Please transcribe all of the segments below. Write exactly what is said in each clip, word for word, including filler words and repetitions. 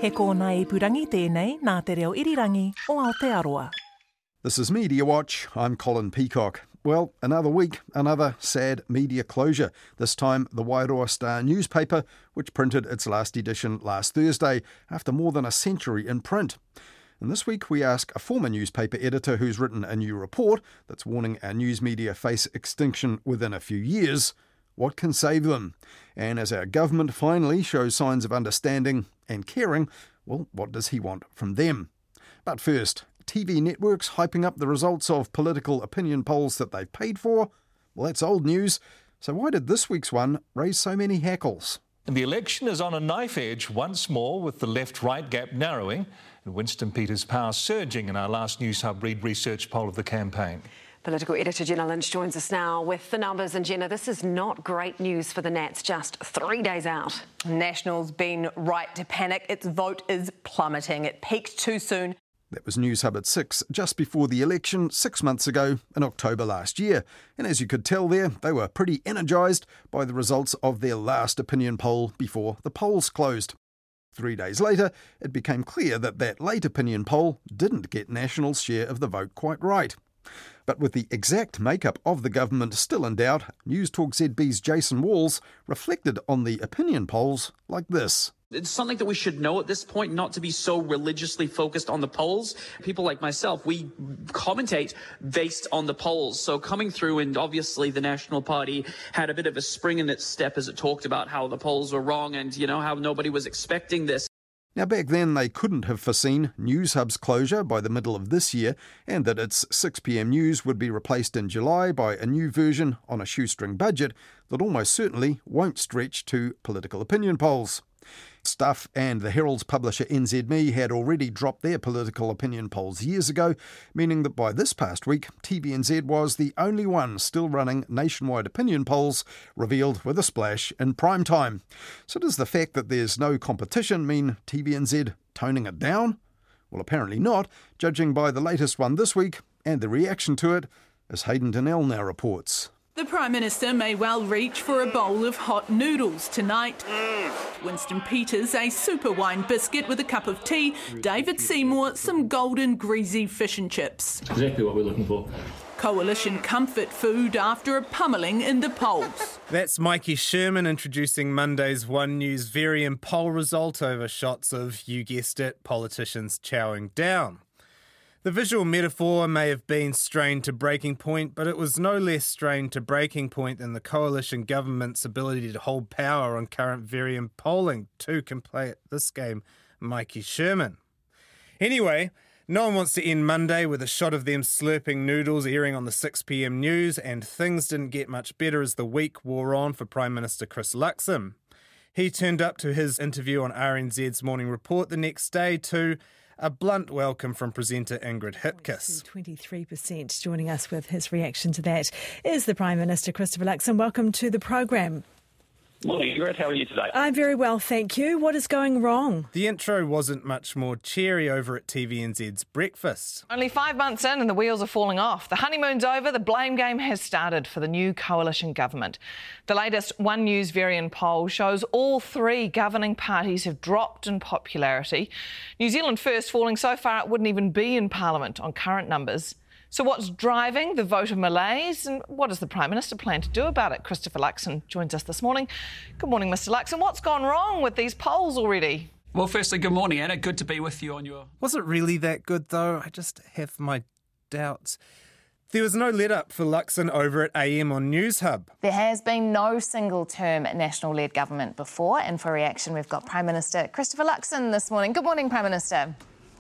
He kōna ipurangi tēnei nā te reo irirangi o Aotearoa. This is Media Watch. I'm Colin Peacock. Well, another week, another sad media closure. This time, the Wairoa Star newspaper, which printed its last edition last Thursday after more than a century in print. And this week, we ask a former newspaper editor who's written a new report that's warning our news media face extinction within a few years, what can save them? And as our government finally shows signs of understanding and caring, well, what does he want from them? But first, T V networks hyping up the results of political opinion polls that they've paid for? Well, that's old news. So why did this week's one raise so many hackles? And the election is on a knife edge once more, with the left-right gap narrowing and Winston Peters' power surging in our last News Hub Reid research poll of the campaign. Political editor Jenna Lynch joins us now with the numbers. And Jenna, this is not great news for the Nats just three days out. National's been right to panic. Its vote is plummeting. It peaked too soon. That was News Hub at six, just before the election, six months ago in October last year. And as you could tell there, they were pretty energised by the results of their last opinion poll before the polls closed. Three days later, it became clear that that late opinion poll didn't get National's share of the vote quite right. But with the exact makeup of the government still in doubt, News Talk Z B's Jason Walls reflected on the opinion polls like this. It's something that we should know at this point, not to be so religiously focused on the polls. People like myself, we commentate based on the polls. So coming through, and obviously the National Party had a bit of a spring in its step as it talked about how the polls were wrong and, you know, how nobody was expecting this. Now, back then, they couldn't have foreseen News Hub's closure by the middle of this year, and that its six p m news would be replaced in July by a new version on a shoestring budget that almost certainly won't stretch to political opinion polls. Stuff and the Herald's publisher N Z M E had already dropped their political opinion polls years ago, meaning that by this past week, T V N Z was the only one still running nationwide opinion polls, revealed with a splash in prime time. So does the fact that there's no competition mean T V N Z toning it down? Well, apparently not, judging by the latest one this week and the reaction to it, as Hayden Donnell now reports. The Prime Minister may well reach for a bowl of hot noodles tonight. Mm. Winston Peters, a super wine biscuit with a cup of tea. David Seymour, some golden greasy fish and chips. Exactly what we're looking for. Coalition comfort food after a pummelling in the polls. That's Mikey Sherman introducing Monday's One News Varian poll result over shots of, you guessed it, politicians chowing down. The visual metaphor may have been strained to breaking point, but it was no less strained to breaking point than the coalition government's ability to hold power on current Varian polling. Two can play at this game, Mikey Sherman. Anyway, no one wants to end Monday with a shot of them slurping noodles airing on the six p m news, and things didn't get much better as the week wore on for Prime Minister Chris Luxon. He turned up to his interview on R N Z's Morning Report the next day to a blunt welcome from presenter Ingrid Hipkiss. twenty-three percent joining us with his reaction to that is the Prime Minister, Christopher Luxon. Welcome to the programme. Morning, Ingrid. How are you today? I'm very well, thank you. What is going wrong? The intro wasn't much more cheery over at T V N Z's Breakfast. Only five months in and the wheels are falling off. The honeymoon's over, the blame game has started for the new coalition government. The latest One News Varian poll shows all three governing parties have dropped in popularity. New Zealand First falling so far it wouldn't even be in Parliament on current numbers. So what's driving the voter malaise, and what does the Prime Minister plan to do about it? Christopher Luxon joins us this morning. Good morning, Mister Luxon. What's gone wrong with these polls already? Well, firstly, good morning, Anna. Good to be with you on your... Was it really that good, though? I just have my doubts. There was no let-up for Luxon over at A M on News Hub. There has been no single-term national-led government before, and for reaction we've got Prime Minister Christopher Luxon this morning. Good morning, Prime Minister.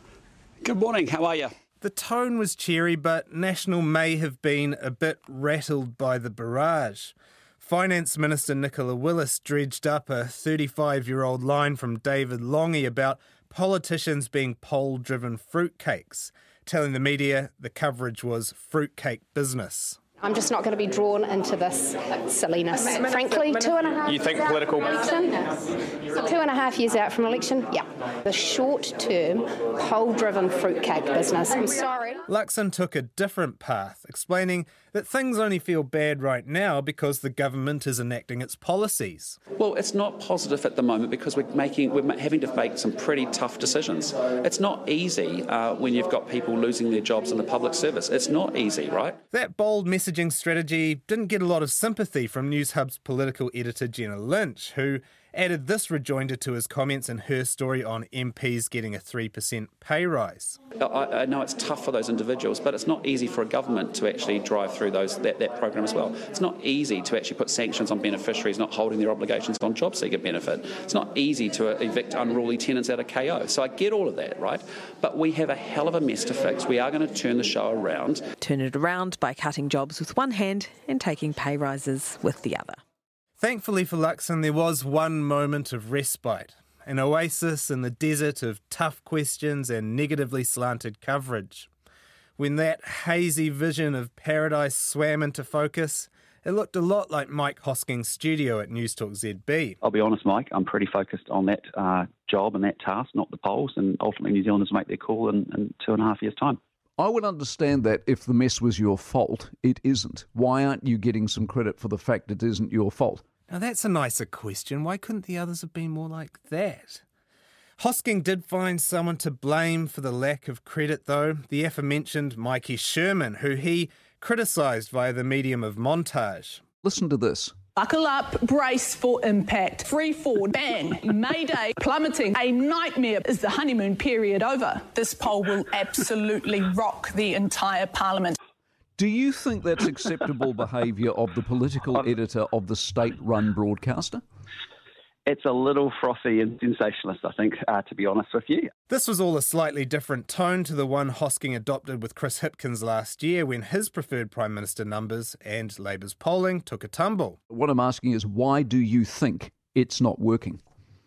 Good morning. How are you? The tone was cheery, but National may have been a bit rattled by the barrage. Finance Minister Nicola Willis dredged up a thirty-five-year-old line from David Lange about politicians being poll-driven fruitcakes, telling the media the coverage was fruitcake business. I'm just not going to be drawn into this silliness. Frankly, two and a half... You think political... Election, two and a half years out from election, yeah, The short-term, poll-driven fruitcake business. I'm sorry. Luxon took a different path, explaining that things only feel bad right now because the government is enacting its policies. Well, it's not positive at the moment because we're making we're having to make some pretty tough decisions. It's not easy uh, when you've got people losing their jobs in the public service. It's not easy, right? That bold messaging strategy didn't get a lot of sympathy from Newshub's political editor Jenna Lynch, who added this rejoinder to his comments in her story on M Ps getting a three percent pay rise. I, I know it's tough for those individuals, but it's not easy for a government to actually drive through those that, that program as well. It's not easy to actually put sanctions on beneficiaries not holding their obligations on job seeker benefit. It's not easy to evict unruly tenants out of K O. So I get all of that, right? But we have a hell of a mess to fix. We are going to turn the show around. Turn it around by cutting jobs with one hand and taking pay rises with the other. Thankfully for Luxon, there was one moment of respite, an oasis in the desert of tough questions and negatively slanted coverage. When that hazy vision of paradise swam into focus, it looked a lot like Mike Hosking's studio at Newstalk Z B. I'll be honest, Mike, I'm pretty focused on that uh, job and that task, not the polls, and ultimately New Zealanders make their call in, in two and a half years' time. I would understand that if the mess was your fault. It isn't. Why aren't you getting some credit for the fact it isn't your fault? Now that's a nicer question. Why couldn't the others have been more like that? Hosking did find someone to blame for the lack of credit, though, the aforementioned Mikey Sherman, who he criticised via the medium of montage. Listen to this. Buckle up, brace for impact. Free fall, bang, Mayday, plummeting. A nightmare. Is the honeymoon period over? This poll will absolutely rock the entire parliament. Do you think that's acceptable behaviour of the political editor of the state-run broadcaster? It's a little frothy and sensationalist, I think, uh, to be honest with you. This was all a slightly different tone to the one Hosking adopted with Chris Hipkins last year when his preferred Prime Minister numbers and Labour's polling took a tumble. What I'm asking is, why do you think it's not working?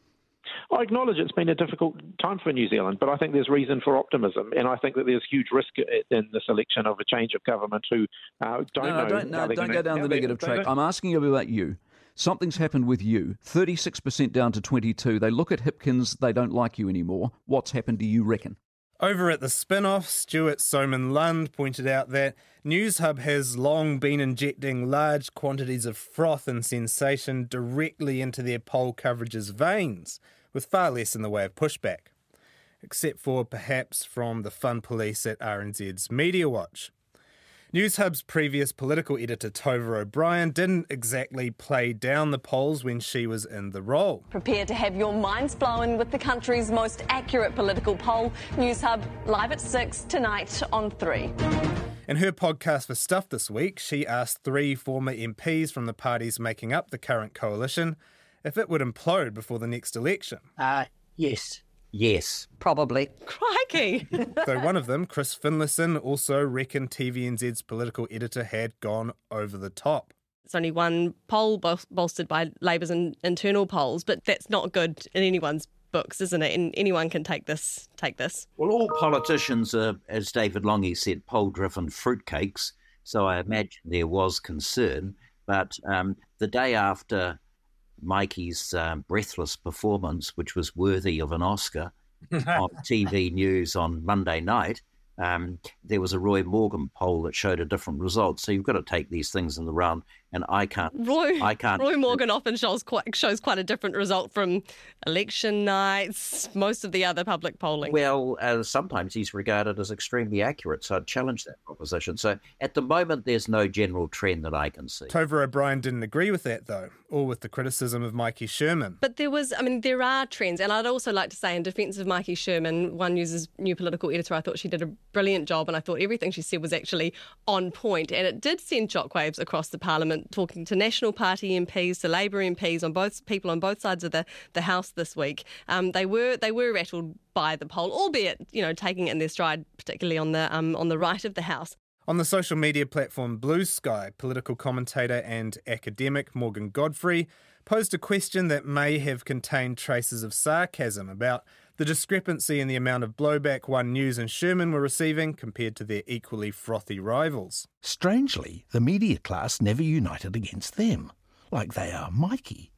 I acknowledge it's been a difficult time for New Zealand, but I think there's reason for optimism, and I think that there's huge risk in this election of a change of government who uh, don't no, know... Don't, no, don't gonna, go down the negative track. I'm asking you about you. Something's happened with you. thirty-six percent down to twenty-two. They look at Hipkins, they don't like you anymore. What's happened, do you reckon? Over at the spin-off, Stuart Soman Lund pointed out that Newshub has long been injecting large quantities of froth and sensation directly into their poll coverage's veins, with far less in the way of pushback, except for perhaps from the fun police at R N Z's Media Watch. Newshub's previous political editor Tova O'Brien didn't exactly play down the polls when she was in the role. Prepare to have your minds blown with the country's most accurate political poll. Newshub live at six tonight on three. In her podcast for Stuff this week, she asked three former M Ps from the parties making up the current coalition if it would implode before the next election. Uh, yes. Yes. Probably. Crikey! Though one of them, Chris Finlayson, also reckoned T V N Z's political editor had gone over the top. It's only one poll bol- bolstered by Labour's in- internal polls, but that's not good in anyone's books, isn't it? And anyone can take this. Take this. Well, all politicians are, as David Longy said, poll-driven fruitcakes, so I imagine there was concern. But um, the day after Mikey's um, breathless performance, which was worthy of an Oscar on T V News on Monday night, um, there was a Roy Morgan poll that showed a different result. So you've got to take these things in the round, and I can't. Roy, I can't. Roy Morgan often shows quite shows quite a different result from election nights, most of the other public polling. Well, uh, sometimes he's regarded as extremely accurate, so I'd challenge that proposition. So at the moment, there's no general trend that I can see. Tova O'Brien didn't agree with that, though, or with the criticism of Mikey Sherman. But there was, I mean, there are trends, and I'd also like to say in defence of Mikey Sherman, One News's new political editor, I thought she did a brilliant job, and I thought everything she said was actually on point, and it did send shockwaves across the Parliament, talking to National Party M Ps, to Labour M Ps, on both people on both sides of the, the House this week. Um, they were they were rattled by the poll, albeit, you know, taking it in their stride, particularly on the um, on the right of the House. On the social media platform Blue Sky, political commentator and academic Morgan Godfrey posed a question that may have contained traces of sarcasm about the discrepancy in the amount of blowback One News and Sherman were receiving compared to their equally frothy rivals. Strangely, the media class never united against them, like they are Mikey.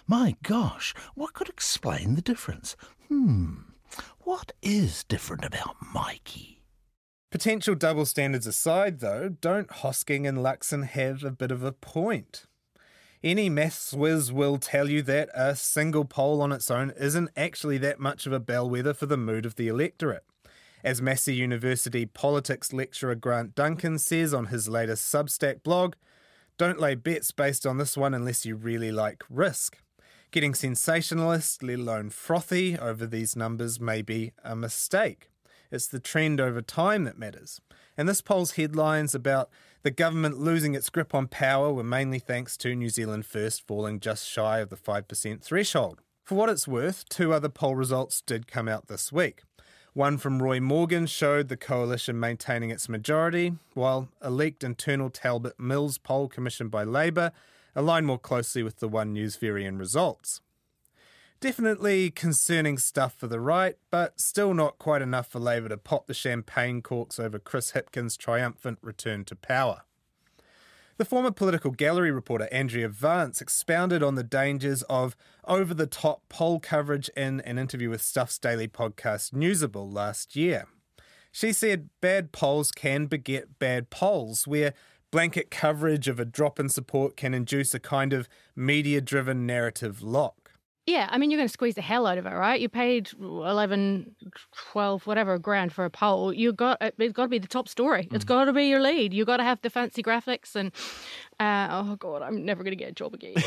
My gosh, what could explain the difference? Hmm, what is different about Mikey? Potential double standards aside, though, don't Hosking and Luxon have a bit of a point? Any maths whiz will tell you that a single poll on its own isn't actually that much of a bellwether for the mood of the electorate. As Massey University politics lecturer Grant Duncan says on his latest Substack blog, don't lay bets based on this one unless you really like risk. Getting sensationalist, let alone frothy, over these numbers may be a mistake. It's the trend over time that matters. And this poll's headlines about the government losing its grip on power were mainly thanks to New Zealand First falling just shy of the five percent threshold. For what it's worth, two other poll results did come out this week. One from Roy Morgan showed the coalition maintaining its majority, while a leaked internal Talbot Mills poll commissioned by Labour aligned more closely with the One News Varian results. Definitely concerning stuff for the right, but still not quite enough for Labour to pop the champagne corks over Chris Hipkins' triumphant return to power. The former Political Gallery reporter Andrea Vance expounded on the dangers of over-the-top poll coverage in an interview with Stuff's daily podcast Newsable last year. She said bad polls can beget bad polls, where blanket coverage of a drop in support can induce a kind of media-driven narrative lock. Yeah, I mean, you're going to squeeze the hell out of it, right? You paid eleven, twelve, whatever grand for a poll. You got it's got to be the top story. Mm. It's got to be your lead. You got to have the fancy graphics and uh, oh god, I'm never going to get a job again.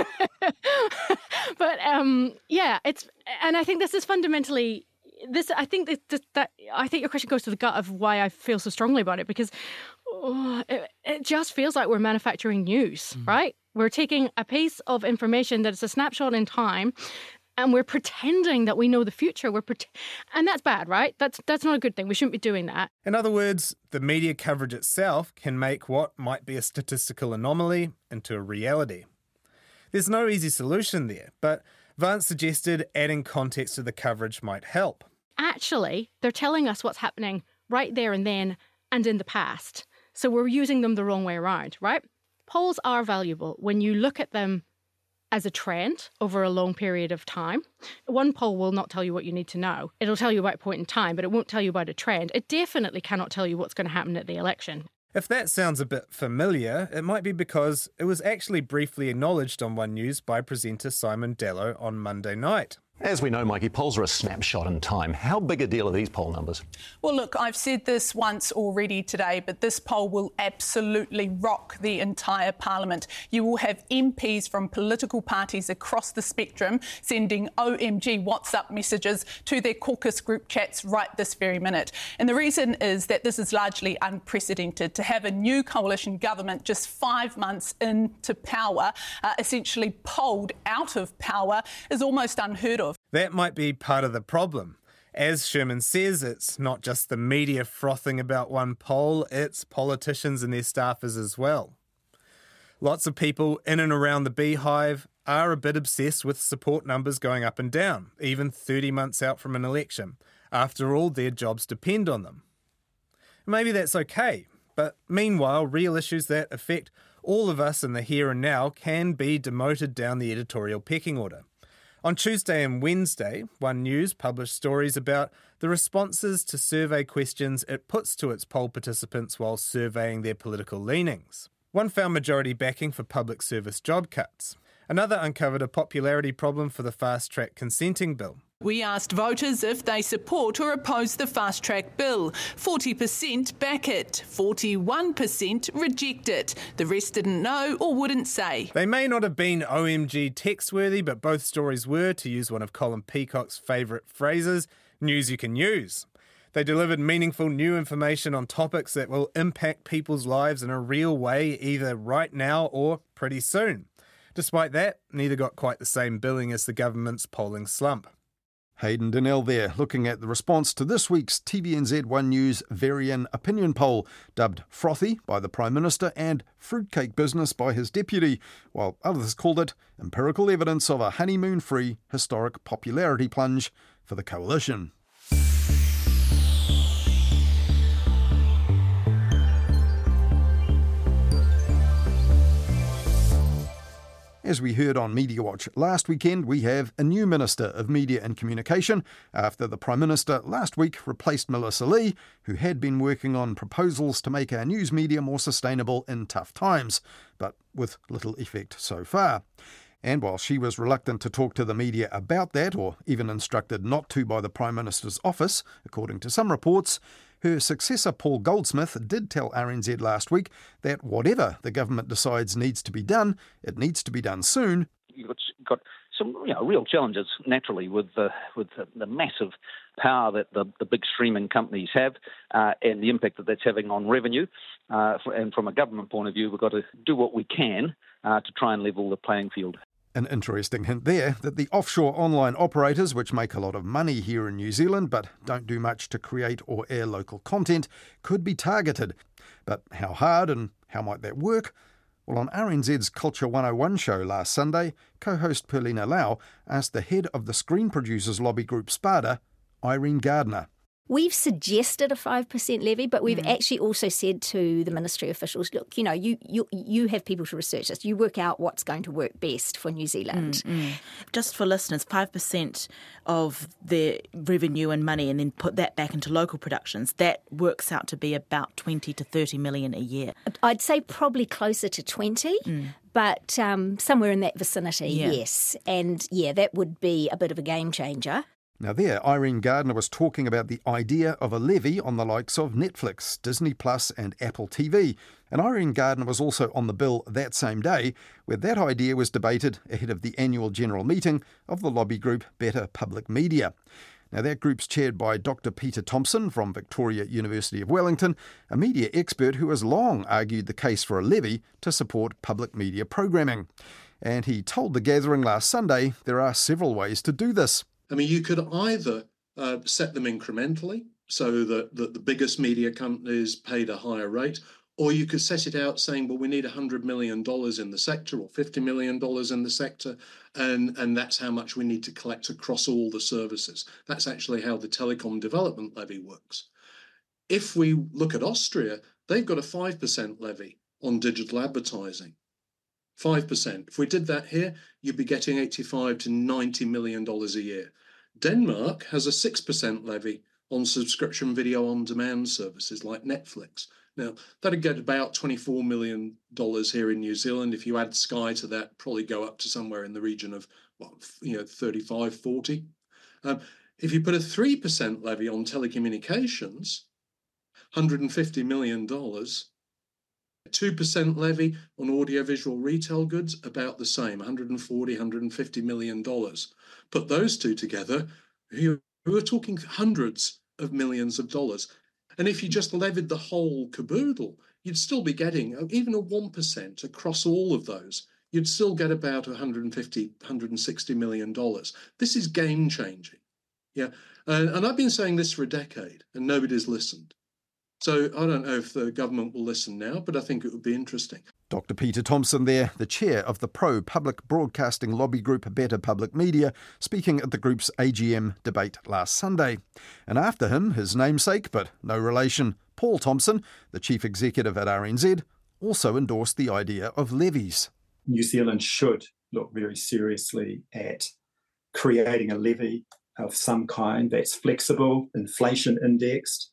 But um, yeah, it's and I think this is fundamentally this. I think this, this, that I think your question goes to the gut of why I feel so strongly about it, because oh, it, it just feels like we're manufacturing news, mm. right? We're taking a piece of information that is a snapshot in time, and we're pretending that we know the future. We're pre- and that's bad, right? That's that's not a good thing. We shouldn't be doing that. In other words, the media coverage itself can make what might be a statistical anomaly into a reality. There's no easy solution there, but Vance suggested adding context to the coverage might help. Actually, they're telling us what's happening right there and then and in the past. So we're using them the wrong way around, right? Polls are valuable when you look at them as a trend over a long period of time. One poll will not tell you what you need to know. It'll tell you about a point in time, but it won't tell you about a trend. It definitely cannot tell you what's going to happen at the election. If that sounds a bit familiar, it might be because it was actually briefly acknowledged on One News by presenter Simon Dello on Monday night. As we know, Mikey, polls are a snapshot in time. How big a deal are these poll numbers? Well, look, I've said this once already today, but this poll will absolutely rock the entire parliament. You will have M Ps from political parties across the spectrum sending O M G WhatsApp messages to their caucus group chats right this very minute. And the reason is that this is largely unprecedented. To have a new coalition government just five months into power, uh, essentially polled out of power, is almost unheard of. That might be part of the problem. As Sherman says, it's not just the media frothing about one poll, it's politicians and their staffers as well. Lots of people in and around the beehive are a bit obsessed with support numbers going up and down, even thirty months out from an election. After all, their jobs depend on them. Maybe that's okay, but meanwhile, real issues that affect all of us in the here and now can be demoted down the editorial pecking order. On Tuesday and Wednesday, One News published stories about the responses to survey questions it puts to its poll participants while surveying their political leanings. One found majority backing for public service job cuts. Another uncovered a popularity problem for the fast-track consenting bill. We asked voters if they support or oppose the fast-track bill. forty percent back it, forty-one percent reject it. The rest didn't know or wouldn't say. They may not have been O M G text-worthy, but both stories were, to use one of Colin Peacock's favourite phrases, news you can use. They delivered meaningful new information on topics that will impact people's lives in a real way, either right now or pretty soon. Despite that, neither got quite the same billing as the government's polling slump. Hayden Donnell there, looking at the response to this week's T V N Z One News Varian opinion poll, dubbed frothy by the Prime Minister and fruitcake business by his deputy, while others called it empirical evidence of a honeymoon-free historic popularity plunge for the coalition. As we heard on Media Watch last weekend, we have a new Minister of Media and Communication after the Prime Minister last week replaced Melissa Lee, who had been working on proposals to make our news media more sustainable in tough times, but with little effect so far. And while she was reluctant to talk to the media about that, or even instructed not to by the Prime Minister's office, according to some reports, her successor Paul Goldsmith did tell R N Z last week that whatever the government decides needs to be done, it needs to be done soon. You've got, got some you know, real challenges, naturally, with the, with the, the massive power that the, the big streaming companies have uh, and the impact that that's having on revenue. Uh, and from a government point of view, we've got to do what we can uh, to try and level the playing field. An interesting hint there that the offshore online operators, which make a lot of money here in New Zealand but don't do much to create or air local content, could be targeted. But how hard and how might that work? Well, on R N Z's Culture one oh one show last Sunday, co-host Perlina Lau asked the head of the Screen Producers Lobby Group SPADA, Irene Gardner. We've suggested a five percent levy, but we've mm. actually also said to the ministry officials, look, you know, you, you you have people to research this. You work out what's going to work best for New Zealand. Mm, mm. Just for listeners, five percent of their revenue and money and then put that back into local productions, that works out to be about twenty to thirty million a year. I'd say probably closer to twenty. Mm. But um, somewhere in that vicinity, yeah. yes. And, yeah, that would be a bit of a game changer. Now there, Irene Gardner was talking about the idea of a levy on the likes of Netflix, Disney Plus and Apple T V. And Irene Gardner was also on the bill that same day, where that idea was debated ahead of the annual general meeting of the lobby group Better Public Media. Now that group's chaired by Doctor Peter Thompson from Victoria University of Wellington, a media expert who has long argued the case for a levy to support public media programming. And he told the gathering last Sunday there are several ways to do this. I mean, you could either uh, set them incrementally so that, that the biggest media companies paid a higher rate, or you could set it out saying, well, we need one hundred million dollars in the sector or fifty million dollars in the sector, and, and that's how much we need to collect across all the services. That's actually how the Telecom Development Levy works. If we look at Austria, they've got a five percent levy on digital advertising. five percent. If we did that here, you'd be getting eighty-five to ninety million dollars a year. Denmark has a six percent levy on subscription video on demand services like Netflix. Now, that'd get about twenty-four million dollars here in New Zealand. If you add Sky to that, probably go up to somewhere in the region of, well, you know, thirty-five, forty. Um, if you put a three percent levy on telecommunications, one hundred fifty million dollars. two percent levy on audiovisual retail goods, about the same, one hundred forty, one hundred fifty million dollars. Put those two together, you are talking hundreds of millions of dollars. And if you just levied the whole caboodle, you'd still be getting, even a one percent across all of those, you'd still get about one hundred fifty, one hundred sixty million dollars. This is game changing. Yeah. Uh, and I've been saying this for a decade and nobody's listened. So I don't know if the government will listen now, but I think it would be interesting. Doctor Peter Thompson there, the chair of the pro-public broadcasting lobby group Better Public Media, speaking at the group's A G M debate last Sunday. And after him, his namesake, but no relation, Paul Thompson, the chief executive at R N Z, also endorsed the idea of levies. New Zealand should look very seriously at creating a levy of some kind that's flexible, inflation indexed,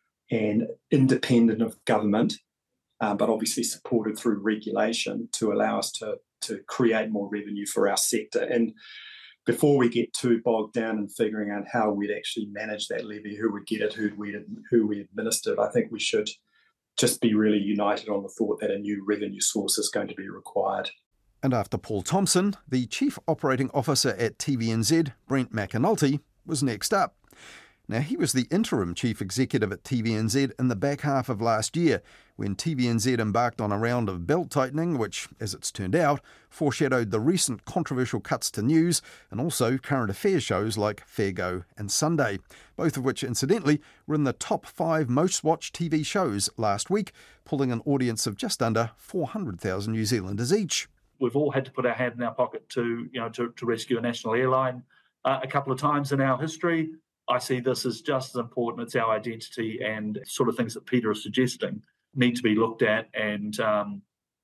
and independent of government, uh, but obviously supported through regulation to allow us to, to create more revenue for our sector. And before we get too bogged down in figuring out how we'd actually manage that levy, who would get it, who we who we administer it, I think we should just be really united on the thought that a new revenue source is going to be required. And after Paul Thompson, the Chief Operating Officer at T V N Z, Brent McAnulty, was next up. Now, he was the interim chief executive at T V N Z in the back half of last year, when T V N Z embarked on a round of belt-tightening, which, as it's turned out, foreshadowed the recent controversial cuts to news and also current affairs shows like Fair Go and Sunday, both of which, incidentally, were in the top five most-watched T V shows last week, pulling an audience of just under four hundred thousand New Zealanders each. We've all had to put our hand in our pocket to, you know, to, to rescue a national airline uh, a couple of times in our history. I see this as just as important. It's our identity, and sort of things that Peter is suggesting need to be looked at and um,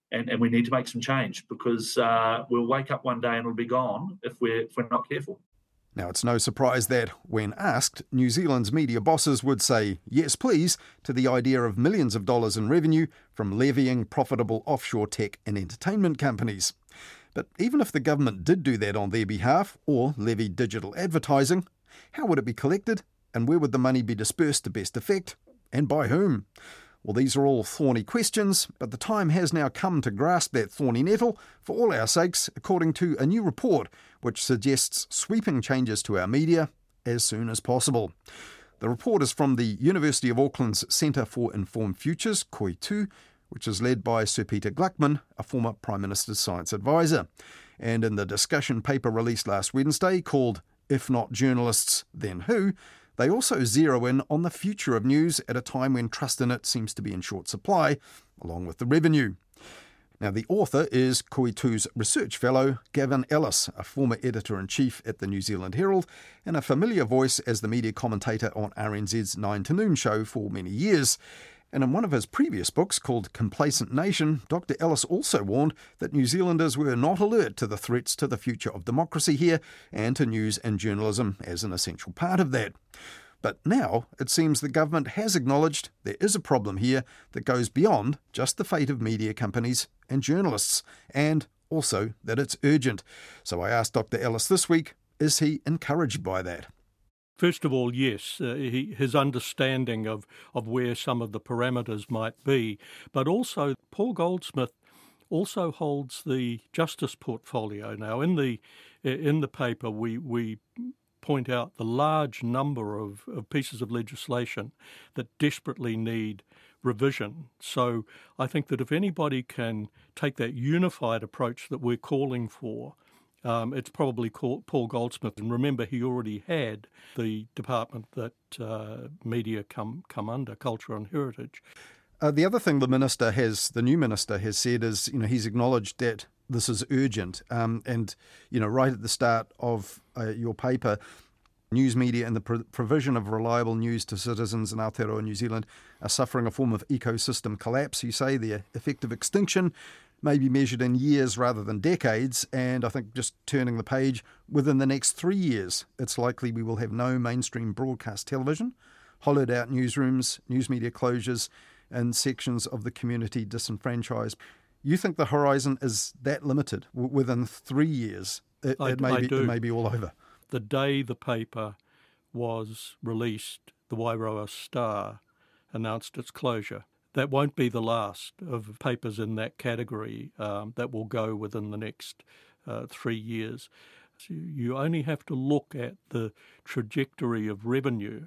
and, and we need to make some change because uh, we'll wake up one day and it'll be gone if we're, if we're not careful. Now, it's no surprise that, when asked, New Zealand's media bosses would say yes, please, to the idea of millions of dollars in revenue from levying profitable offshore tech and entertainment companies. But even if the government did do that on their behalf, or levy digital advertising, how would it be collected, and where would the money be dispersed to best effect, and by whom? Well, these are all thorny questions, but the time has now come to grasp that thorny nettle for all our sakes, according to a new report which suggests sweeping changes to our media as soon as possible. The report is from the University of Auckland's Centre for Informed Futures, Koitu, which is led by Sir Peter Gluckman, a former Prime Minister's science advisor. And in the discussion paper released last Wednesday called If Not Journalists, Then Who?, they also zero in on the future of news at a time when trust in it seems to be in short supply, along with the revenue. Now, the author is Koitu's research fellow, Gavin Ellis, a former editor-in-chief at the New Zealand Herald and a familiar voice as the media commentator on R N Z's nine to noon show for many years. And in one of his previous books called Complacent Nation, Doctor Ellis also warned that New Zealanders were not alert to the threats to the future of democracy here and to news and journalism as an essential part of that. But now it seems the government has acknowledged there is a problem here that goes beyond just the fate of media companies and journalists, and also that it's urgent. So I asked Doctor Ellis this week, is he encouraged by that? First of all, yes, uh, he, his understanding of, of where some of the parameters might be, but also Paul Goldsmith also holds the justice portfolio. Now, in the in the paper, we we point out the large number of, of pieces of legislation that desperately need revision. So I think that if anybody can take that unified approach that we're calling for, Um, it's probably Paul Goldsmith. And remember, he already had the department that uh, media come, come under, Culture and Heritage. Uh, the other thing the minister has, the new minister has said is, you know, he's acknowledged that this is urgent. Um, and, you know, right at the start of uh, your paper, news media and the pro- provision of reliable news to citizens in Aotearoa, New Zealand, are suffering a form of ecosystem collapse. You say their effective extinction may be measured in years rather than decades, and I think just turning the page, within the next three years, it's likely we will have no mainstream broadcast television, hollowed out newsrooms, news media closures, and sections of the community disenfranchised. You think the horizon is that limited? W- within three years, it, I, it, may I be, do. it may be all over. The day the paper was released, the Wairoa Star announced its closure. That won't be the last of papers in that category um, that will go within the next uh, three years. So you only have to look at the trajectory of revenue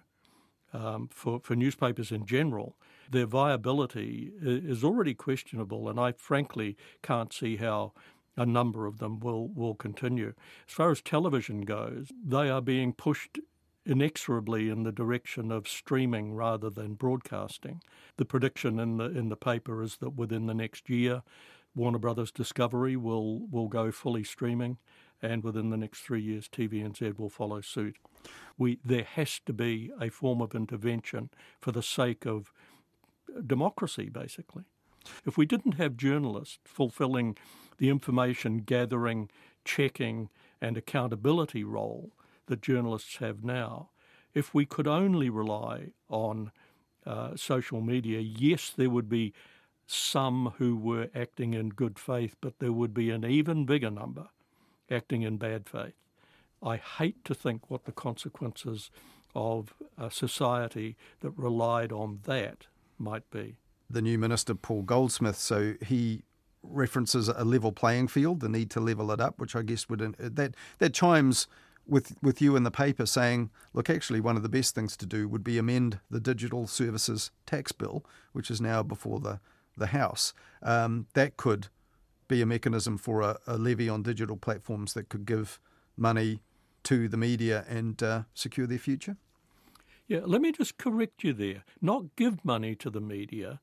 um, for, for newspapers in general. Their viability is already questionable, and I frankly can't see how a number of them will, will continue. As far as television goes, they are being pushed inexorably in the direction of streaming rather than broadcasting. The prediction in the in the paper is that within the next year, Warner Brothers Discovery will, will go fully streaming, and within the next three years, T V N Z will follow suit. We there has to be a form of intervention for the sake of democracy, basically. If we didn't have journalists fulfilling the information gathering, checking, and accountability role that journalists have now, if we could only rely on uh, social media, yes, there would be some who were acting in good faith, but there would be an even bigger number acting in bad faith. I hate to think what the consequences of a society that relied on that might be. The new minister, Paul Goldsmith, so he references a level playing field, the need to level it up, which I guess would that that chimes with with you in the paper saying, look, actually one of the best things to do would be amend the digital services tax bill, which is now before the, the House. Um, that could be a mechanism for a, a levy on digital platforms that could give money to the media and uh, secure their future. Yeah, let me just correct you there. Not give money to the media,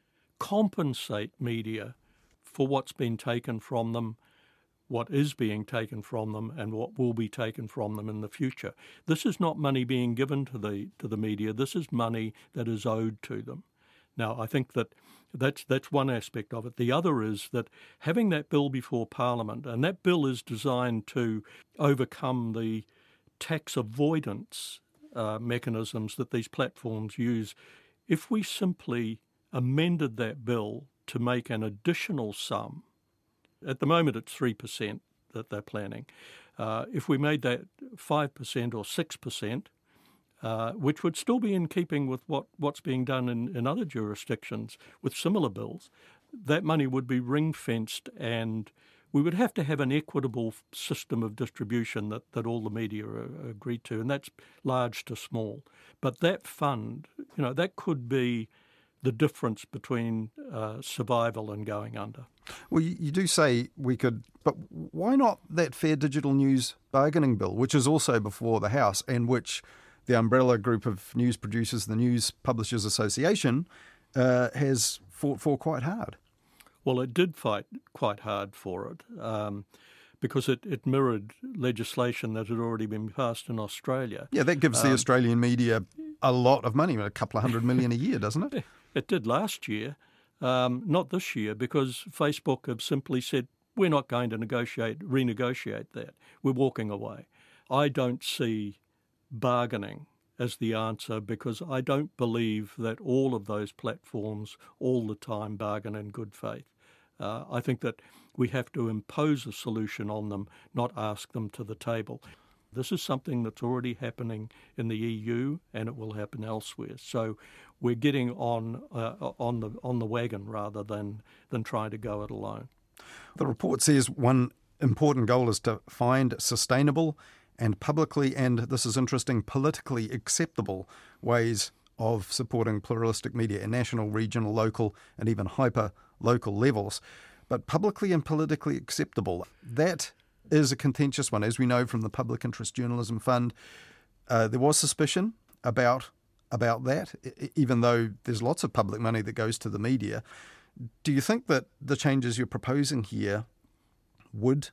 compensate media for what's been taken from them, what is being taken from them, and what will be taken from them in the future. This is not money being given to the to the media. This is money that is owed to them. Now, I think that That's that's one aspect of it. The other is that having that bill before Parliament, and that bill is designed to overcome the tax avoidance uh, mechanisms that these platforms use. If we simply amended that bill to make an additional sum, at the moment it's three percent that they're planning. Uh, if we made that five percent or six percent, uh, which would still be in keeping with what, what's being done in, in other jurisdictions with similar bills, that money would be ring-fenced, and we would have to have an equitable system of distribution that, that all the media are, agreed to, and that's large to small. But that fund, you know, that could be the difference between uh, survival and going under. Well, you, you do say we could, but why not that Fair Digital News bargaining bill, which is also before the House and which the umbrella group of news producers, the News Publishers Association, uh, has fought for quite hard? Well, it did fight quite hard for it um, because it, it mirrored legislation that had already been passed in Australia. Yeah, that gives um, the Australian media a lot of money, a couple of hundred million a year, doesn't it? It did last year, um, not this year, because Facebook have simply said, we're not going to negotiate, renegotiate that. We're walking away. I don't see bargaining as the answer because I don't believe that all of those platforms all the time bargain in good faith. Uh, I think that we have to impose a solution on them, not ask them to the table. This is something that's already happening in the E U, and it will happen elsewhere. So we're getting on uh, on the on the wagon rather than than trying to go it alone. The report says one important goal is to find sustainable and publicly, and this is interesting, politically acceptable ways of supporting pluralistic media at national, regional, local, and even hyper-local levels. But publicly and politically acceptable, that is a contentious one. As we know from the Public Interest Journalism Fund, uh, there was suspicion about about that, even though there's lots of public money that goes to the media. Do you think that the changes you're proposing here would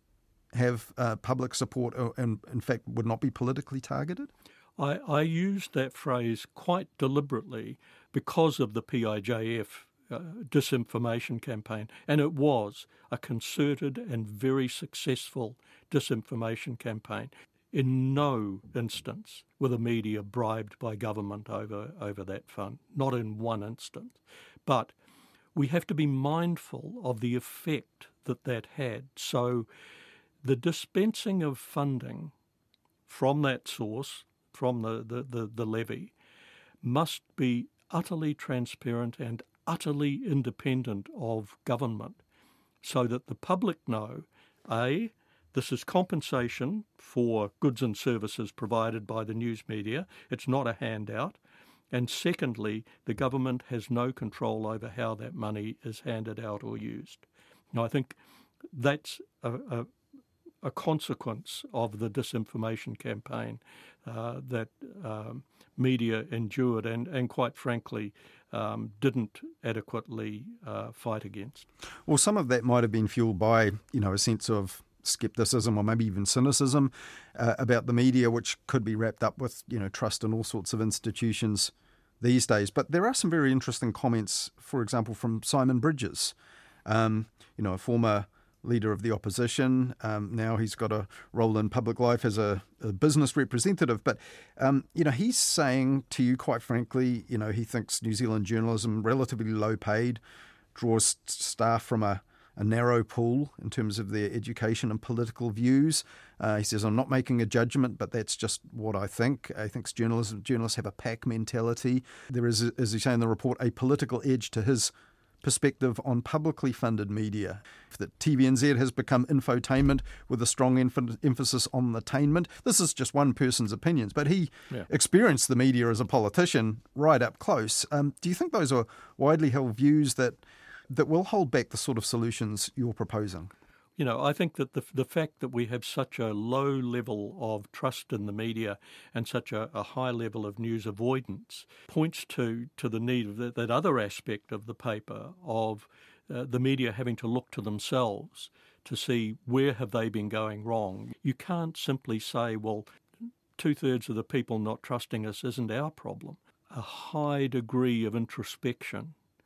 have uh, public support and, in fact, would not be politically targeted? I, I used that phrase quite deliberately because of the P I J F uh, disinformation campaign, and it was a concerted and very successful disinformation campaign. In no instance were the media bribed by government over, over that fund, not in one instance. But we have to be mindful of the effect that that had. So the dispensing of funding from that source, from the, the, the, the levy, must be utterly transparent and utterly independent of government so that the public know, A, this is compensation for goods and services provided by the news media. It's not a handout. And secondly, the government has no control over how that money is handed out or used. Now, I think that's a, a, a consequence of the disinformation campaign uh, that um, media endured and, and quite frankly, um, didn't adequately uh, fight against. Well, some of that might have been fueled by, you know, a sense of skepticism or maybe even cynicism uh, about the media, which could be wrapped up with, you know, trust in all sorts of institutions these days. But there are some very interesting comments, for example, from Simon Bridges, um, you know, a former leader of the opposition. Um, now he's got a role in public life as a, a business representative. But, um, you know, he's saying to you, quite frankly, you know, he thinks New Zealand journalism, relatively low paid, draws staff from a a narrow pool in terms of their education and political views. Uh, he says, I'm not making a judgment, but that's just what I think. I think journalism, journalists have a pack mentality. There is, as you say in the report, a political edge to his perspective on publicly funded media. That T V N Z has become infotainment with a strong em- emphasis on attainment. This is just one person's opinions, but he yeah. experienced the media as a politician right up close. Um, do you think those are widely held views that that will hold back the sort of solutions you're proposing? You know, I think that the the fact that we have such a low level of trust in the media and such a, a high level of news avoidance points to, to the need of that, that other aspect of the paper of uh, the media having to look to themselves to see where have they been going wrong. You can't simply say, well, two-thirds of the people not trusting us isn't our problem. A high degree of introspection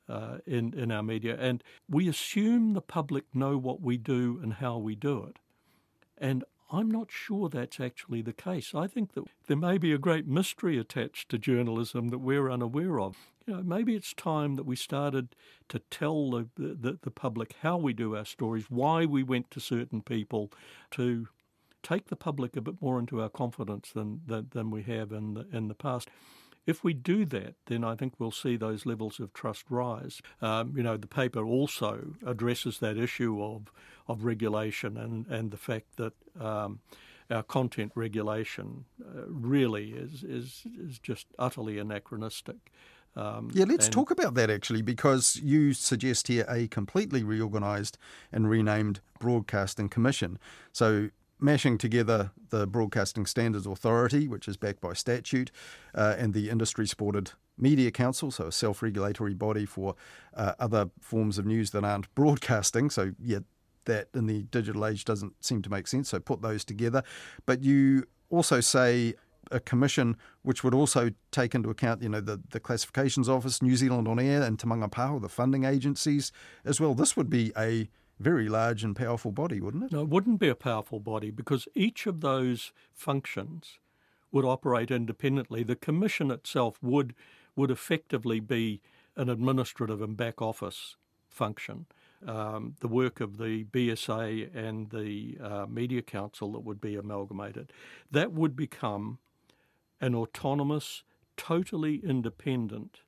uh, in, in our media. And we assume the public know what we do and how we do it. And I'm not sure that's actually the case. I think that there may be a great mystery attached to journalism that we're unaware of. You know, maybe it's time that we started to tell the, the, the public how we do our stories, why we went to certain people, to take the public a bit more into our confidence than than, than we have in the, in the past. If we do that, then I think we'll see those levels of trust rise. Um, you know, the paper also addresses that issue of of regulation and, and the fact that um, our content regulation uh, really is, is is just utterly anachronistic. Um, yeah, let's and talk about that actually, because you suggest here a completely reorganised and renamed Broadcasting Commission. So mashing together the Broadcasting Standards Authority, which is backed by statute, uh, and the industry-supported Media Council, so a self-regulatory body for uh, other forms of news that aren't broadcasting. So, yeah, that in the digital age doesn't seem to make sense, so put those together. But you also say a commission which would also take into account, you know, the, the Classifications Office, New Zealand On Air and Te Manga Pāho, the funding agencies as well. This would be a very large and powerful body, wouldn't it? No, it wouldn't be a powerful body because each of those functions would operate independently. The commission itself would would effectively be an administrative and back office function. Um, the work of the B S A and the uh, Media Council that would be amalgamated, that would become an autonomous, totally independent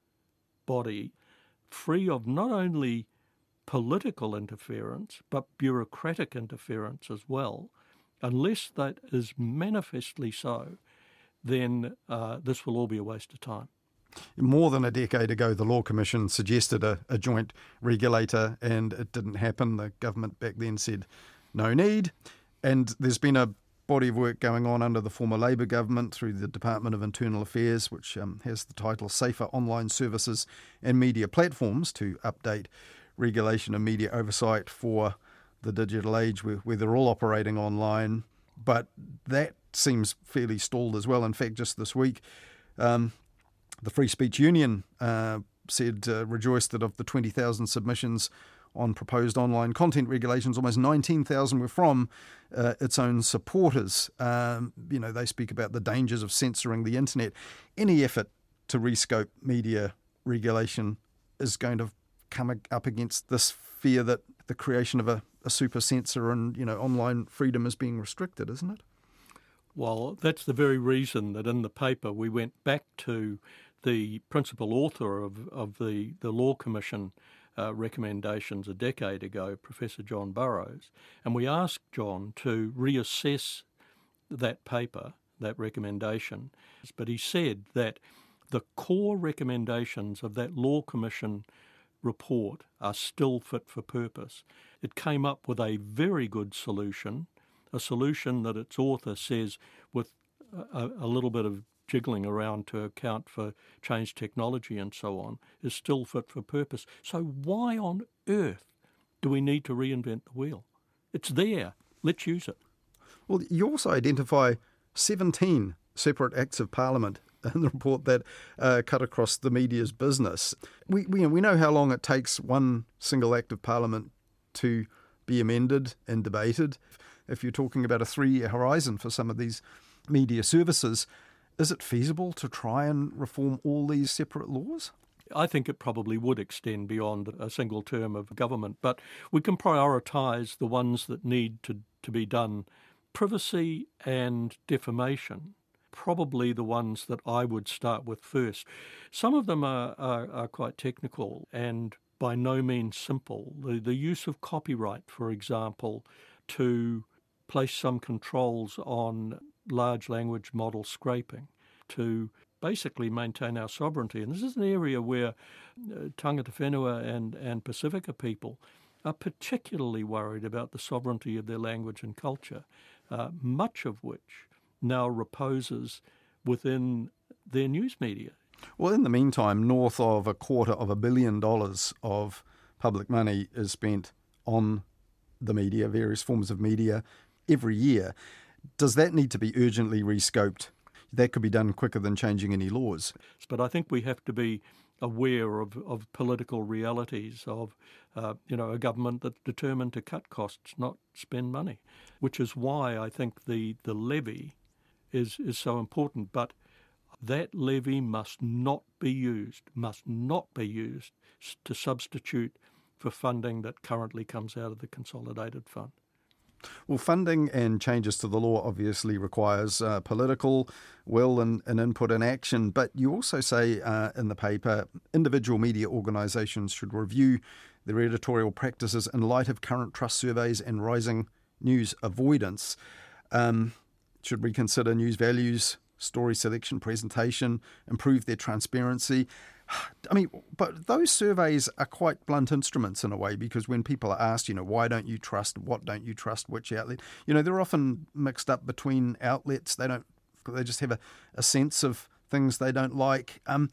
body, free of not only political interference, but bureaucratic interference as well. Unless that is manifestly so, then uh, this will all be a waste of time. More than a decade ago, the Law Commission suggested a, a joint regulator, and it didn't happen. The government back then said no need. And there's been a body of work going on under the former Labour government through the Department of Internal Affairs, which um, has the title Safer Online Services and Media Platforms, to update regulation and media oversight for the digital age where, where they're all operating online. But that seems fairly stalled as well. In fact, just this week, um, the Free Speech Union uh, said, uh, rejoiced that of the twenty thousand submissions on proposed online content regulations, almost nineteen thousand were from uh, its own supporters. Um, you know, they speak about the dangers of censoring the internet. Any effort to rescope media regulation is going to come up against this fear that the creation of a, a super censor and, you know, online freedom is being restricted, isn't it? Well, that's the very reason that in the paper we went back to the principal author of, of the, the Law Commission uh, recommendations a decade ago, Professor John Burrows, and we asked John to reassess that paper, that recommendation. But he said that the core recommendations of that Law Commission report are still fit for purpose. It came up with a very good solution, a solution that its author says with a, a little bit of jiggling around to account for changed technology and so on, is still fit for purpose. So why on earth do we need to reinvent the wheel? It's there. Let's use it. Well, you also identify seventeen separate acts of Parliament in the report that uh, cut across the media's business. We, we we know how long it takes one single act of Parliament to be amended and debated. If you're talking about a three-year horizon for some of these media services, is it feasible to try and reform all these separate laws? I think it probably would extend beyond a single term of government, but we can prioritise the ones that need to, to be done. Privacy and defamation, probably the ones that I would start with first. Some of them are, are, are quite technical and by no means simple. The, the use of copyright, for example, to place some controls on large language model scraping, to basically maintain our sovereignty. And this is an area where uh, Tangata Whenua and, and Pacifica people are particularly worried about the sovereignty of their language and culture, uh, much of which now reposes within their news media. Well, in the meantime, north of a quarter of a billion dollars of public money is spent on the media, various forms of media, every year. Does that need to be urgently rescoped? That could be done quicker than changing any laws. But I think we have to be aware of, of political realities of, uh, you know, a government that's determined to cut costs, not spend money, which is why I think the, the levy is, is so important. But that levy must not be used, must not be used to substitute for funding that currently comes out of the Consolidated Fund. Well, funding and changes to the law obviously requires uh, political will and, and input and action, but you also say uh, in the paper, individual media organisations should review their editorial practices in light of current trust surveys and rising news avoidance. Um, should reconsider news values, story selection, presentation, improve their transparency. I mean, but those surveys are quite blunt instruments in a way, because when people are asked, you know, why don't you trust, what don't you trust, which outlet, you know, they're often mixed up between outlets. They don't, they just have a, a sense of things they don't like. Um,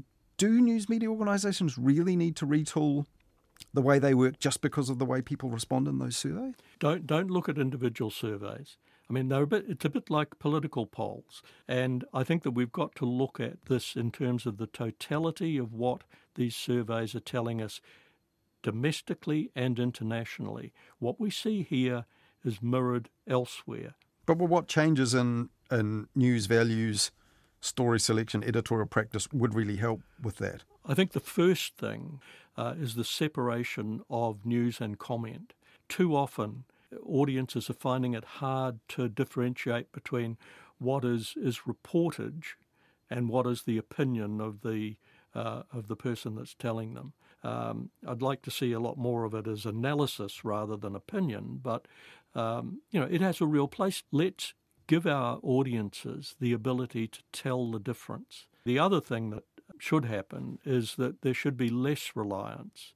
do news media organisations really need to retool the way they work just because of the way people respond in those surveys? Don't don't look at individual surveys. I mean, they're a bit, it's a bit like political polls. And I think that we've got to look at this in terms of the totality of what these surveys are telling us domestically and internationally. What we see here is mirrored elsewhere. But what changes in, in news values, story selection, editorial practice would really help with that? I think the first thing uh, is the separation of news and comment. Too often, audiences are finding it hard to differentiate between what is, is reportage and what is the opinion of the uh, of the person that's telling them. Um, I'd like to see a lot more of it as analysis rather than opinion, but um, you know, it has a real place. Let's give our audiences the ability to tell the difference. The other thing that should happen is that there should be less reliance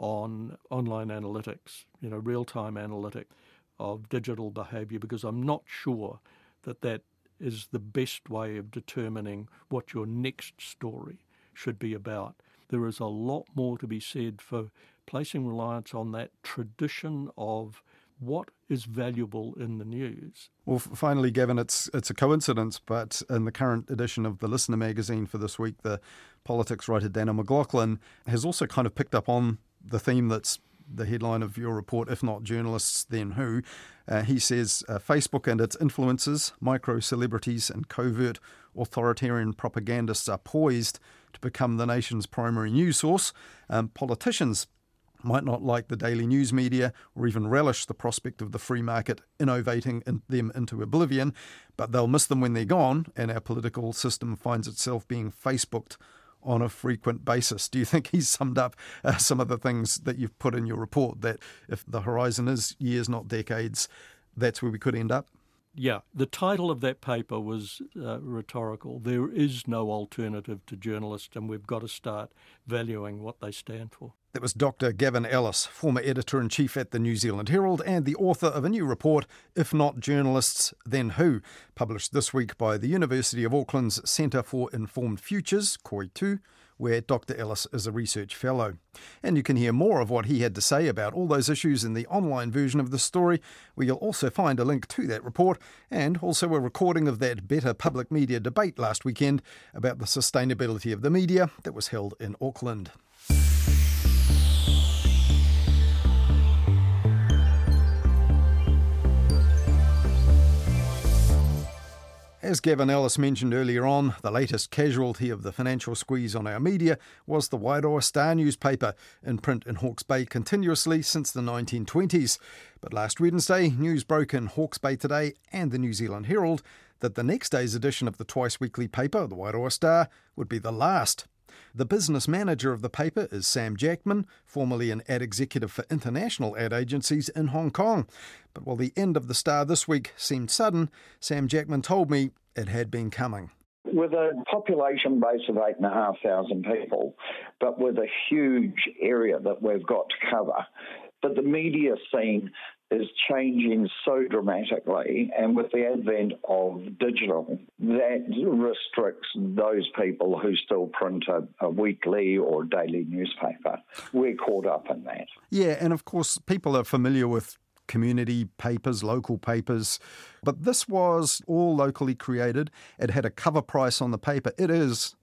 on online analytics, you know, real-time analytics of digital behaviour, because I'm not sure that that is the best way of determining what your next story should be about. There is a lot more to be said for placing reliance on that tradition of what is valuable in the news. Well, finally, Gavin, it's it's a coincidence, but in the current edition of the Listener magazine for this week, the politics writer Daniel McLaughlin has also kind of picked up on the theme that's the headline of your report, If Not Journalists, Then Who? Uh, he says uh, Facebook and its influencers, micro-celebrities and covert authoritarian propagandists are poised to become the nation's primary news source. Um, politicians might not like the daily news media or even relish the prospect of the free market innovating in them into oblivion, but they'll miss them when they're gone, and our political system finds itself being Facebooked on a frequent basis. Do you think he's summed up uh, some of the things that you've put in your report, that if the horizon is years, not decades, that's where we could end up? Yeah, the title of that paper was uh, rhetorical. There is no alternative to journalists, and we've got to start valuing what they stand for. That was Doctor Gavin Ellis, former editor-in-chief at the New Zealand Herald and the author of a new report, If Not Journalists, Then Who?, published this week by the University of Auckland's Centre for Informed Futures, C O I two, where Doctor Ellis is a research fellow. And you can hear more of what he had to say about all those issues in the online version of the story, where you'll also find a link to that report, and also a recording of that Better Public Media debate last weekend about the sustainability of the media that was held in Auckland. As Gavin Ellis mentioned earlier on, the latest casualty of the financial squeeze on our media was the Wairoa Star newspaper, in print in Hawke's Bay continuously since the nineteen twenties. But last Wednesday, news broke in Hawke's Bay Today and the New Zealand Herald that the next day's edition of the twice-weekly paper, the Wairoa Star, would be the last. The business manager of the paper is Sam Jackman, formerly an ad executive for international ad agencies in Hong Kong. But while the end of the Star this week seemed sudden, Sam Jackman told me it had been coming. With a population base of eight thousand five hundred people, but with a huge area that we've got to cover, but the media scene is changing so dramatically, and with the advent of digital, that restricts those people who still print a, a weekly or daily newspaper. We're caught up in that. Yeah, and of course, people are familiar with community papers, local papers, but this was all locally created. It had a cover price on the paper. It is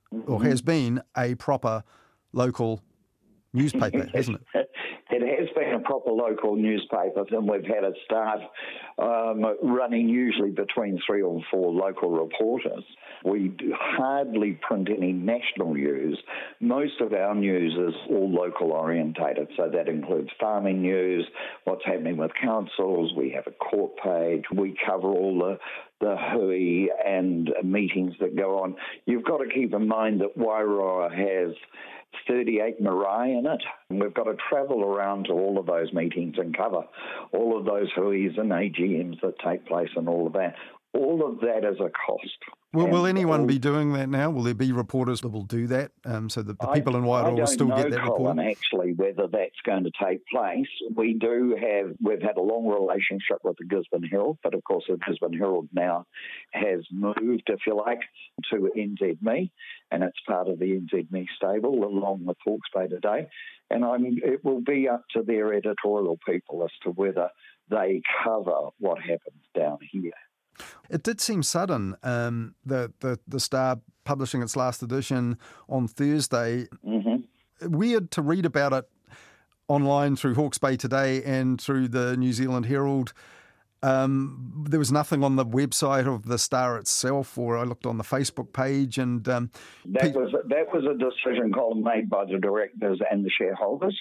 or has been, a proper local newspaper, hasn't it? It has been a proper local newspaper, and we've had a staff um, running usually between three or four local reporters. We hardly print any national news. Most of our news is all local orientated, so that includes farming news, what's happening with councils. We have a court page. We cover all the the hui and meetings that go on. You've got to keep in mind that Wairoa has thirty-eight marae in it. And we've got to travel around to all of those meetings and cover all of those huis and A G Ms that take place and all of that. All of that is a cost. Will, will And anyone all, be doing that now? Will there be reporters that will do that um, so that the people I, in Wairoa will still know, get that Colin, report? Actually, whether that's going to take place. We do have, we've had a long relationship with the Gisborne Herald, but of course the Gisborne Herald now has moved, if you like, to N Z M E, and it's part of the N Z M E stable along with Hawke's Bay Today. And I'm, it will be up to their editorial people as to whether they cover what happens down here. It did seem sudden, um, the, the, the Star publishing its last edition on Thursday. Mm-hmm. Weird to read about it online through Hawke's Bay Today and through the New Zealand Herald. Um, there was nothing on the website of the Star itself, or I looked on the Facebook page. and um, That was that was a decision, Colin, made by the directors and the shareholders.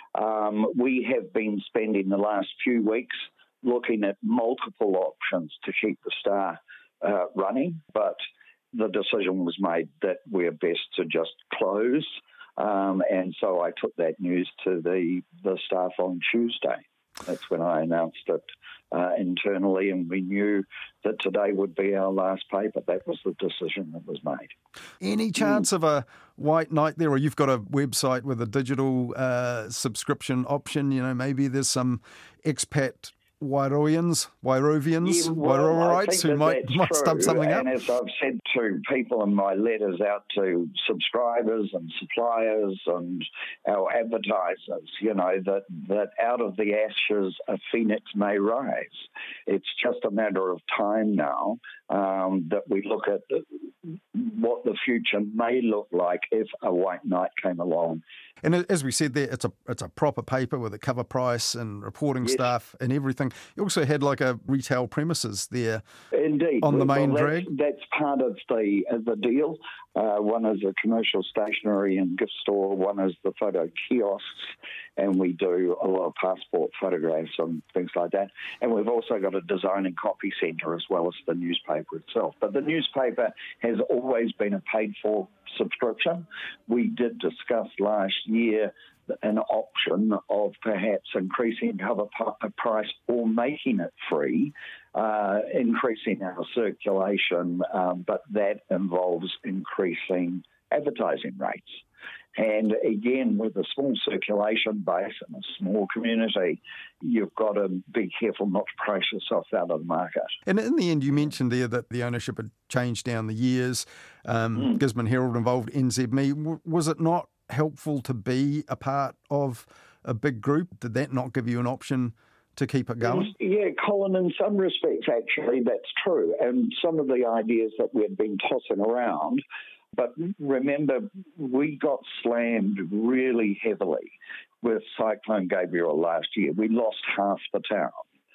Um, we have been spending the last few weeks looking at multiple options to keep the Star uh, running, but the decision was made that we're best to just close, um, and so I took that news to the, the staff on Tuesday. That's when I announced it uh, internally, and we knew that today would be our last paper. That was the decision that was made. Any chance mm. of a white knight there, or you've got a website with a digital uh, subscription option? You know, maybe there's some expat Wairoians, Wairovians, yeah, well, Wairoaites who that might, might stump something and up. And as I've said to people in my letters out to subscribers and suppliers and our advertisers, you know, that, that out of the ashes a phoenix may rise. It's just a matter of time now um, that we look at what the future may look like if a white knight came along. And as we said there, it's a it's a proper paper with a cover price and reporting yes. staff and everything. You also had like a retail premises there. Indeed. On the well, main that's, drag. That's part of the the deal. Uh, one is a commercial stationery and gift store. One is the photo kiosks, and we do a lot of passport photographs and things like that. And we've also got a design and copy centre as well as the newspaper itself. But the newspaper has always been a paid-for subscription. We did discuss last year an option of perhaps increasing cover price or making it free, uh, increasing our circulation, um, but that involves increasing advertising rates. And again, with a small circulation base and a small community, you've got to be careful not to price yourself out of the market. And in the end, you mentioned there that the ownership had changed down the years. Um, mm. Gisborne Herald involved N Z M E. Was it not helpful to be a part of a big group? Did that not give you an option to keep it going? Yeah, Colin, in some respects, actually, that's true. And some of the ideas that we had been tossing around. But remember, we got slammed really heavily with Cyclone Gabrielle last year. We lost half the town.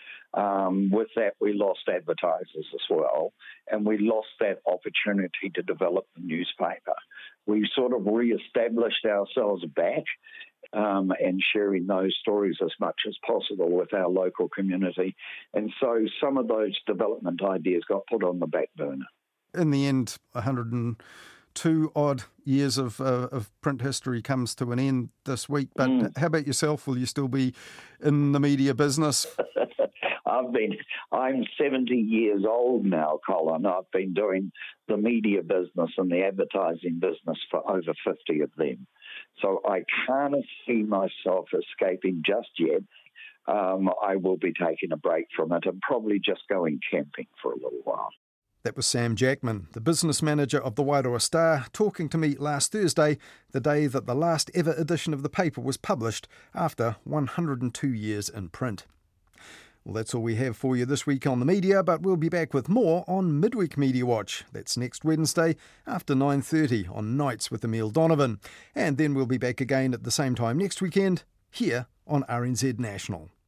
Um, with that, we lost advertisers as well, and we lost that opportunity to develop the newspaper. We sort of re-established ourselves back um, and sharing those stories as much as possible with our local community. And so some of those development ideas got put on the back burner. In the end, one hundred two odd years of uh, of print history comes to an end this week. But mm. how about yourself? Will you still be in the media business? I've been, I'm seventy years old now, Colin. I've been doing the media business and the advertising business for over fifty of them. So I can't see myself escaping just yet. Um, I will be taking a break from it and probably just going camping for a little while. That was Sam Jackman, the business manager of the Wairoa Star, talking to me last Thursday, the day that the last ever edition of the paper was published after one hundred two years in print. Well, that's all we have for you this week on the media, but we'll be back with more on Midweek Media Watch. That's next Wednesday after nine thirty on Nights with Emile Donovan. And then we'll be back again at the same time next weekend here on R N Z National.